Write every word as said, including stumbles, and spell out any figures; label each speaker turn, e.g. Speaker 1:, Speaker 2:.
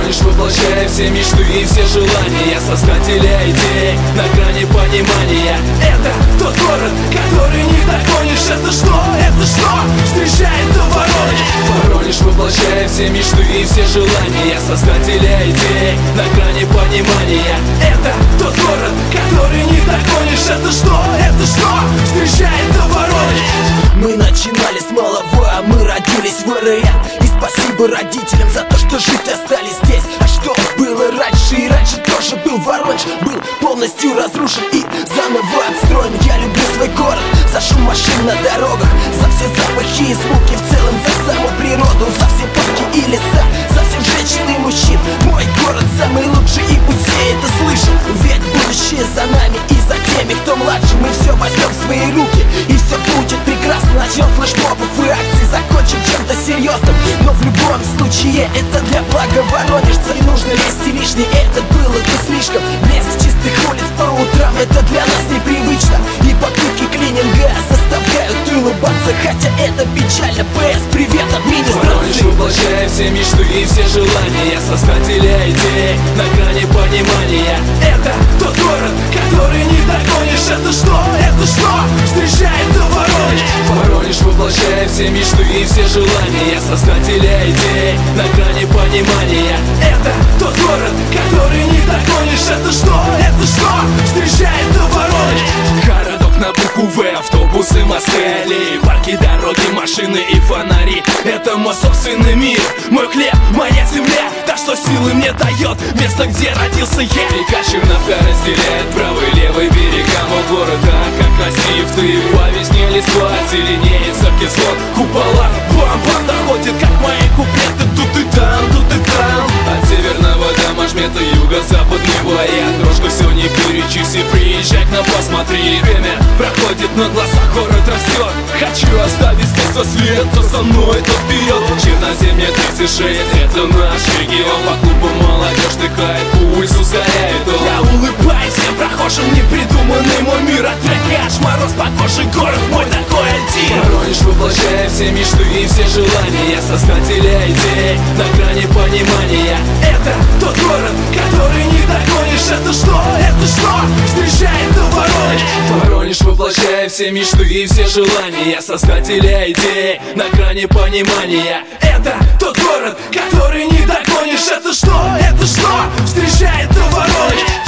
Speaker 1: Воронеж воплощает все мечты и все желания создателя идей на грани понимания. Это тот город, который не догонишь. Это что? Это что? Встречает до Воронеж. Воронеж воплощает все мечты и все желания создателя идей на грани понимания. Это тот город, который не догонишь. Это что? Это что? Встречает до Воронеж.
Speaker 2: Мы начинали с малого, а мы родились в РН. И спасибо родителям за то, что жить остались здесь. А что было раньше? И раньше тоже был Воронеж. Был полностью разрушен и заново отстроен. Я люблю свой город за шум машин на дорогах, за все запахи и звуки, в целом за саму природу, за все парки и леса, за всех женщин и мужчин. Мой город самый лучший, и пусть все это слышат. Ведь будущее за нами и за теми, кто младше. Мы все возьмем в свои руки, и все будет прекрасно. Начнем флешмобов и акций, закончим чем-то серьезным. Но в любом случае это для блага воронежца. Не нужно лезть и лишнее, это было бы слишком. Блеск чистых улиц по утрам, это для нас непривычно. И попытки клининга заставляют улыбаться, хотя это печально. ПС, привет, администрации.
Speaker 1: Воронеж воплощает все мечты и все желания создателя идей на грани понимания. Это тот город, который не догонишь. Это что? Это что? Встречает до Воронеж. Воронеж воплощает все мечты и все желания создателя идей на грани понимания. Это тот город, который не догонишь. Это что? Это что? Встречает до Воронеж. Городок на букву В, автобусы, мосты, аллеи, парки, дороги, машины и фонари. Это мой собственный мир, мой хлеб, моя земля. Та, что силы мне дает место, где родился я. Река Черновка разделяет правый и левый берега. Мой город, а как красив ты. По весне листва зеленеется кислот. Купола, бам-бам, доходит, как мои куплеты. Тут и там, тут и там. От северного до Машмета, юго-запад Нева. Я трошку все не перечисли. Приезжай к нам, посмотри. Время проходит на глазах, город растет. Хочу оставить здесь свой след. Кто со мной, тот вперед. Черноземье тридцать шесть, это наш регион. По клубу молодежь тыкает, пульс ускоряет он. Я улыбаюсь всем прохожим, непридуманный мой мир. От трека аж мороз по коже, город мой такой один. Воронеж воплощает все мечты и все желания создателя идей на грани понимания. Это тот город, который не догонишь. Это что? Это что? Встречает до Воронеж. Воронеж воплощает все мечты и все желания создателя идей на грани понимания. Это тот город, который не догонишь. Это что? Это что? Встречает до Воронеж.